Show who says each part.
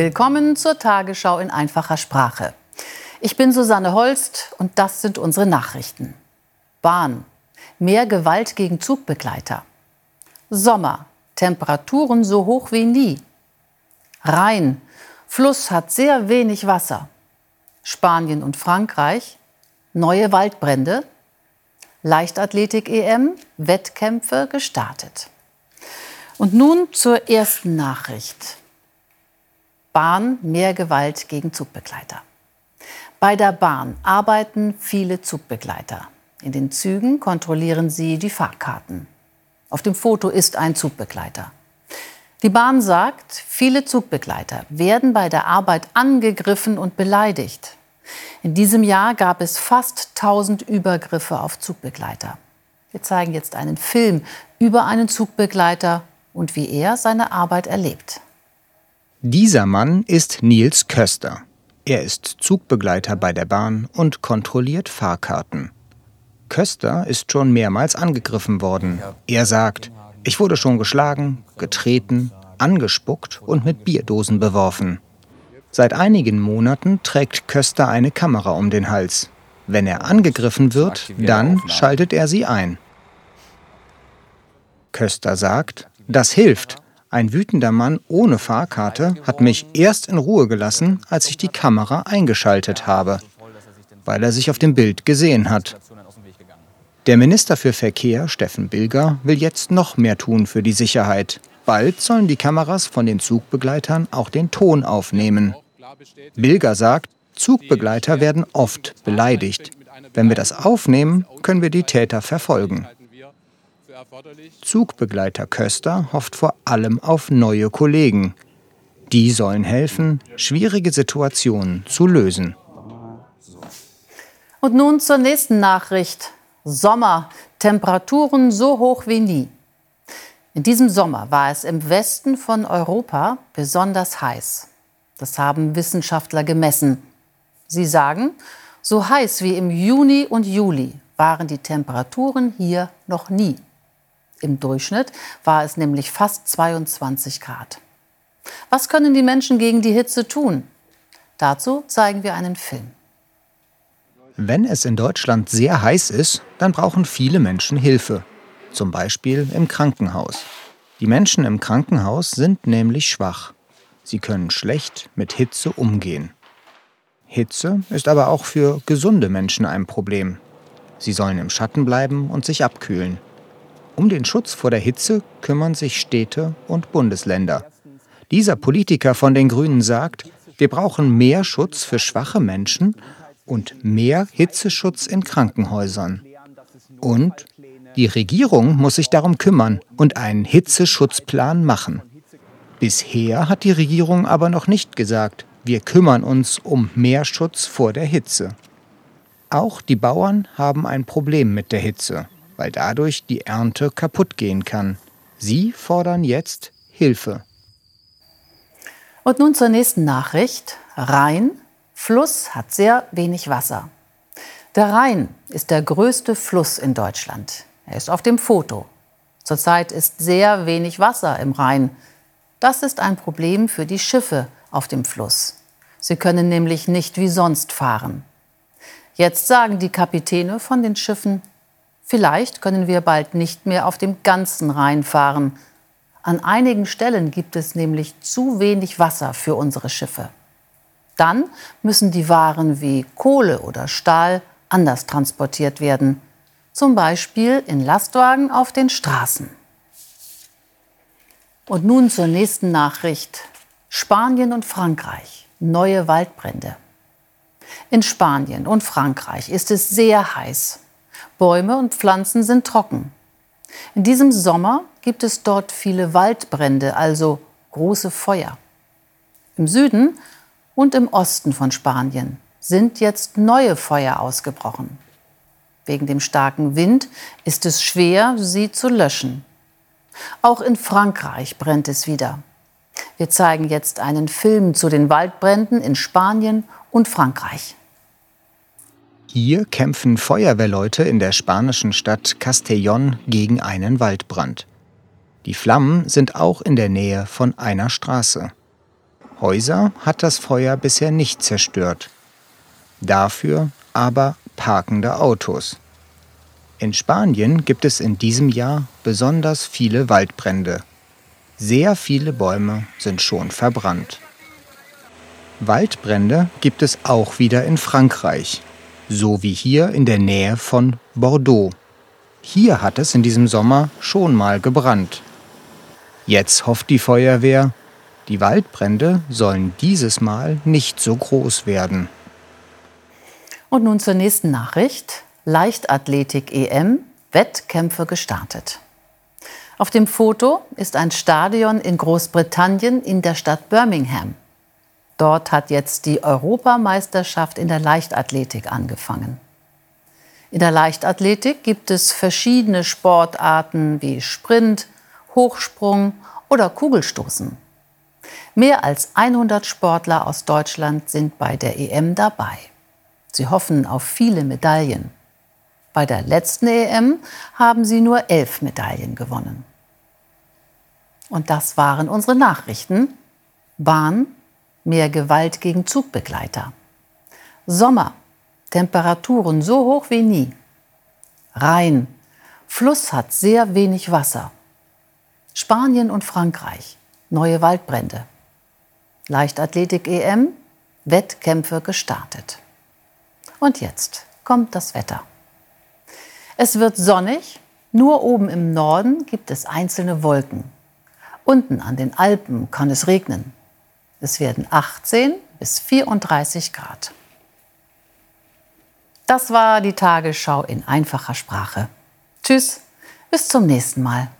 Speaker 1: Willkommen zur Tagesschau in einfacher Sprache. Ich bin Susanne Holst und das sind unsere Nachrichten. Bahn. Mehr Gewalt gegen Zugbegleiter. Sommer. Temperaturen so hoch wie nie. Rhein. Fluss hat sehr wenig Wasser. Spanien und Frankreich. Neue Waldbrände. Leichtathletik-EM. Wettkämpfe gestartet. Und nun zur ersten Nachricht. Bahn, mehr Gewalt gegen Zugbegleiter. Bei der Bahn arbeiten viele Zugbegleiter. In den Zügen kontrollieren sie die Fahrkarten. Auf dem Foto ist ein Zugbegleiter. Die Bahn sagt, viele Zugbegleiter werden bei der Arbeit angegriffen und beleidigt. In diesem Jahr gab es fast 1000 Übergriffe auf Zugbegleiter. Wir zeigen jetzt einen Film über einen Zugbegleiter und wie er seine Arbeit erlebt.
Speaker 2: Dieser Mann ist Nils Köster. Er ist Zugbegleiter bei der Bahn und kontrolliert Fahrkarten. Köster ist schon mehrmals angegriffen worden. Er sagt, ich wurde schon geschlagen, getreten, angespuckt und mit Bierdosen beworfen. Seit einigen Monaten trägt Köster eine Kamera um den Hals. Wenn er angegriffen wird, dann schaltet er sie ein. Köster sagt, das hilft. Ein wütender Mann ohne Fahrkarte hat mich erst in Ruhe gelassen, als ich die Kamera eingeschaltet habe, weil er sich auf dem Bild gesehen hat. Der Minister für Verkehr, Steffen Bilger, will jetzt noch mehr tun für die Sicherheit. Bald sollen die Kameras von den Zugbegleitern auch den Ton aufnehmen. Bilger sagt, Zugbegleiter werden oft beleidigt. Wenn wir das aufnehmen, können wir die Täter verfolgen. Zugbegleiter Köster hofft vor allem auf neue Kollegen. Die sollen helfen, schwierige Situationen zu lösen.
Speaker 1: Und nun zur nächsten Nachricht. Sommer. Temperaturen so hoch wie nie. In diesem Sommer war es im Westen von Europa besonders heiß. Das haben Wissenschaftler gemessen. Sie sagen, so heiß wie im Juni und Juli waren die Temperaturen hier noch nie. Im Durchschnitt war es nämlich fast 22 Grad. Was können die Menschen gegen die Hitze tun? Dazu zeigen wir einen Film.
Speaker 2: Wenn es in Deutschland sehr heiß ist, dann brauchen viele Menschen Hilfe. Zum Beispiel im Krankenhaus. Die Menschen im Krankenhaus sind nämlich schwach. Sie können schlecht mit Hitze umgehen. Hitze ist aber auch für gesunde Menschen ein Problem. Sie sollen im Schatten bleiben und sich abkühlen. Um den Schutz vor der Hitze kümmern sich Städte und Bundesländer. Dieser Politiker von den Grünen sagt, wir brauchen mehr Schutz für schwache Menschen und mehr Hitzeschutz in Krankenhäusern. Und die Regierung muss sich darum kümmern und einen Hitzeschutzplan machen. Bisher hat die Regierung aber noch nicht gesagt, wir kümmern uns um mehr Schutz vor der Hitze. Auch die Bauern haben ein Problem mit der Hitze, weil dadurch die Ernte kaputt gehen kann. Sie fordern jetzt Hilfe.
Speaker 1: Und nun zur nächsten Nachricht. Rhein. Fluss hat sehr wenig Wasser. Der Rhein ist der größte Fluss in Deutschland. Er ist auf dem Foto. Zurzeit ist sehr wenig Wasser im Rhein. Das ist ein Problem für die Schiffe auf dem Fluss. Sie können nämlich nicht wie sonst fahren. Jetzt sagen die Kapitäne von den Schiffen, vielleicht können wir bald nicht mehr auf dem ganzen Rhein fahren. An einigen Stellen gibt es nämlich zu wenig Wasser für unsere Schiffe. Dann müssen die Waren wie Kohle oder Stahl anders transportiert werden. Zum Beispiel in Lastwagen auf den Straßen. Und nun zur nächsten Nachricht. Spanien und Frankreich. Neue Waldbrände. In Spanien und Frankreich ist es sehr heiß. Bäume und Pflanzen sind trocken. In diesem Sommer gibt es dort viele Waldbrände, also große Feuer. Im Süden und im Osten von Spanien sind jetzt neue Feuer ausgebrochen. Wegen dem starken Wind ist es schwer, sie zu löschen. Auch in Frankreich brennt es wieder. Wir zeigen jetzt einen Film zu den Waldbränden in Spanien und Frankreich.
Speaker 2: Hier kämpfen Feuerwehrleute in der spanischen Stadt Castellón gegen einen Waldbrand. Die Flammen sind auch in der Nähe von einer Straße. Häuser hat das Feuer bisher nicht zerstört. Dafür aber parkende Autos. In Spanien gibt es in diesem Jahr besonders viele Waldbrände. Sehr viele Bäume sind schon verbrannt. Waldbrände gibt es auch wieder in Frankreich, so wie hier in der Nähe von Bordeaux. Hier hat es in diesem Sommer schon mal gebrannt. Jetzt hofft die Feuerwehr, die Waldbrände sollen dieses Mal nicht so groß werden.
Speaker 1: Und nun zur nächsten Nachricht. Leichtathletik-EM, Wettkämpfe gestartet. Auf dem Foto ist ein Stadion in Großbritannien in der Stadt Birmingham. Dort hat jetzt die Europameisterschaft in der Leichtathletik angefangen. In der Leichtathletik gibt es verschiedene Sportarten wie Sprint, Hochsprung oder Kugelstoßen. Mehr als 100 Sportler aus Deutschland sind bei der EM dabei. Sie hoffen auf viele Medaillen. Bei der letzten EM haben sie nur 11 Medaillen gewonnen. Und das waren unsere Nachrichten. Bahn, mehr Gewalt gegen Zugbegleiter. Sommer, Temperaturen so hoch wie nie. Rhein, Fluss hat sehr wenig Wasser. Spanien und Frankreich, neue Waldbrände. Leichtathletik-EM, Wettkämpfe gestartet. Und jetzt kommt das Wetter. Es wird sonnig, nur oben im Norden gibt es einzelne Wolken. Unten an den Alpen kann es regnen. Es werden 18 bis 34 Grad. Das war die Tagesschau in einfacher Sprache. Tschüss, bis zum nächsten Mal.